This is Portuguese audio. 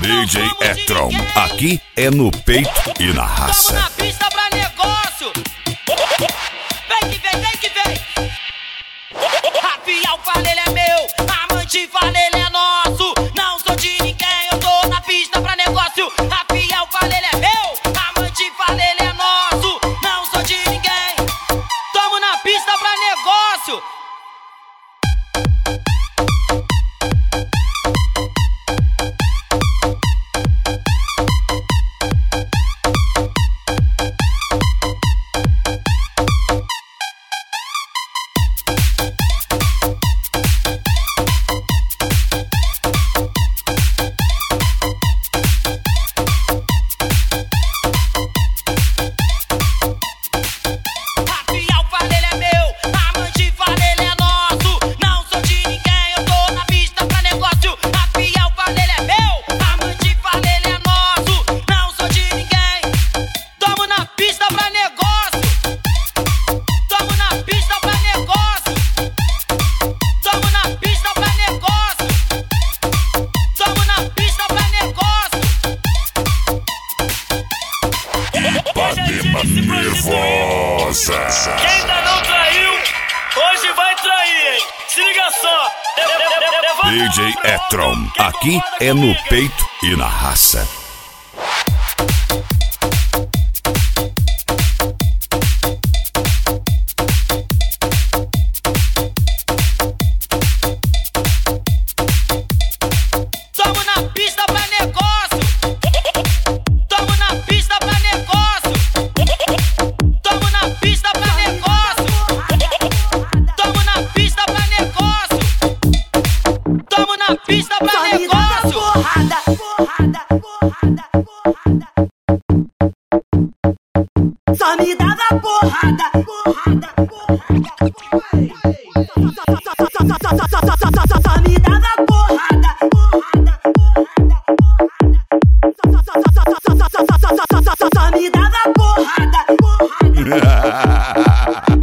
DJ Etron, aqui é no peito e na raça. Tamo na pista pra negócio. Vem que vem, vem que vem. Rafiel fala, ele é meu. Amante fala, ele é nosso. Não sou de ninguém, eu tô na pista pra negócio. Rafiel fala, ele é meu. Amante fala, ele é nosso. Não sou de ninguém. Tamo na pista pra negócio. Nervosa. Quem ainda não traiu, hoje vai trair, hein? Se liga só. DJ Etron, aqui é no peito e na raça. Tamo na pista pra negócio. Tamo na pista pra negócio. Tamo na pista pra negócio. Tamo na pista pra negócio. Tamo na pista pra negócio. Porrada, porrada, porrada, porrada. Só me dava porrada, porrada, porrada. Só me dava porrada, porrada, porrada. Só me dava porrada, porrada.